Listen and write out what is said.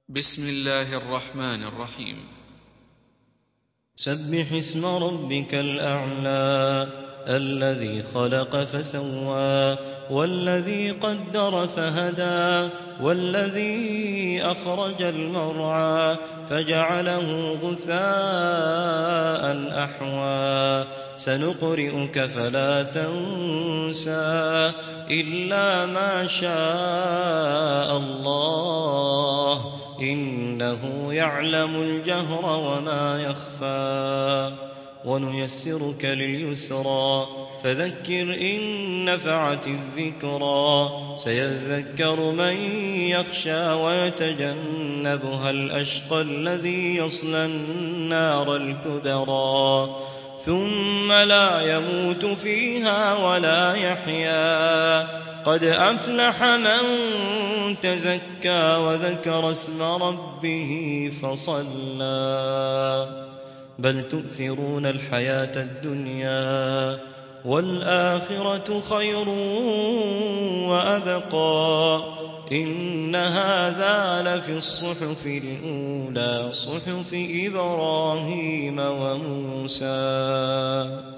بسم الله الرحمن الرحيم. سبح اسم ربك الأعلى الذي خلق فسوى والذي قدر فهدى والذي أخرج المرعى فجعله غثاء أحوى سنقرئك فلا تنسى إلا ما شاء الله إنه يعلم الجهر وما يخفى ونيسرك لليسرى فذكر إن نفعت الذكرى سيذكر من يخشى ويتجنبها الأشقى الذي يصلى النار الكبرى ثم لا يموت فيها ولا يحيا قد أفلح من تزكى وذكر اسم ربه فصلى بل تؤثرون الحياة الدنيا والآخرة خير وأبقى إن هذا لفي الصحف الأولى صحف إبراهيم وموسى.